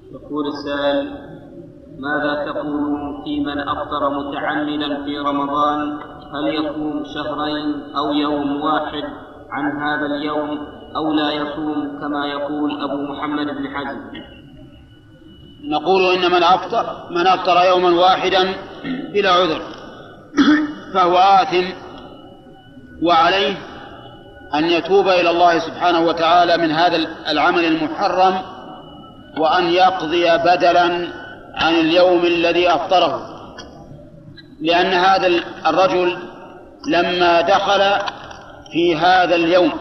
يقول السائل: ماذا تقول في من أفطر متعمدا في رمضان؟ هل يصوم شهرين أو يوم واحد عن هذا اليوم أو لا يصوم كما يقول أبو محمد بن حزم؟ نقول إن من أفطر يوما واحدا بلا عذر فهو آثم، وعليه أن يتوب إلى الله سبحانه وتعالى من هذا العمل المحرم، وأن يقضي بدلا عن اليوم الذي أفطره، لأن هذا الرجل لما دخل في هذا اليوم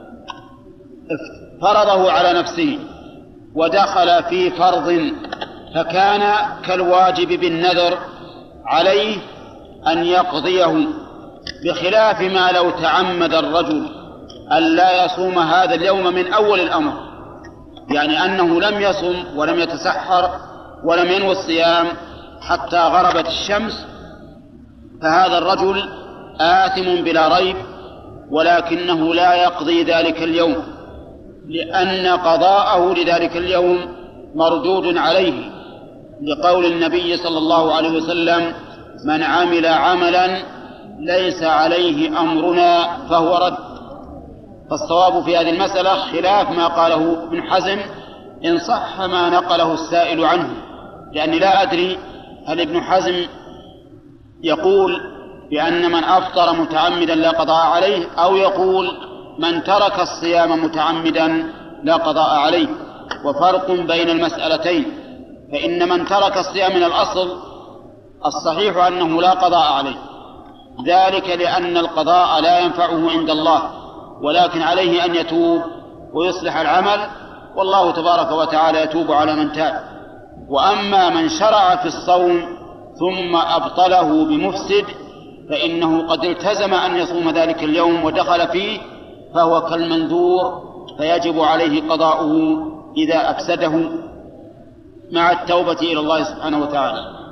فرضه على نفسه ودخل في فرض، فكان كالواجب بالنذر عليه أن يقضيه، بخلاف ما لو تعمد الرجل أن لا يصوم هذا اليوم من أول الأمر، يعني أنه لم يصم ولم يتسحر ولم ينوي الصيام حتى غربت الشمس، فهذا الرجل آثم بلا ريب، ولكنه لا يقضي ذلك اليوم، لأن قضاءه لذلك اليوم مردود عليه، لقول النبي صلى الله عليه وسلم: من عمل عملا ليس عليه أمرنا فهو رد. فالصواب في هذه المسألة خلاف ما قاله ابن حزم، إن صح ما نقله السائل عنه، لأني لا أدري هل ابن حزم يقول بأن من أفطر متعمدا لا قضاء عليه، أو يقول من ترك الصيام متعمدا لا قضاء عليه، وفرق بين المسألتين. فإن من ترك الصيام من الأصل الصحيح أنه لا قضاء عليه، ذلك لأن القضاء لا ينفعه عند الله، ولكن عليه أن يتوب ويصلح العمل، والله تبارك وتعالى يتوب على من تاب. وأما من شرع في الصوم ثم أبطله بمفسد فإنه قد التزم أن يصوم ذلك اليوم ودخل فيه، فهو كالمنذور، فيجب عليه قضاؤه إذا أفسده مع التوبة إلى الله سبحانه وتعالى.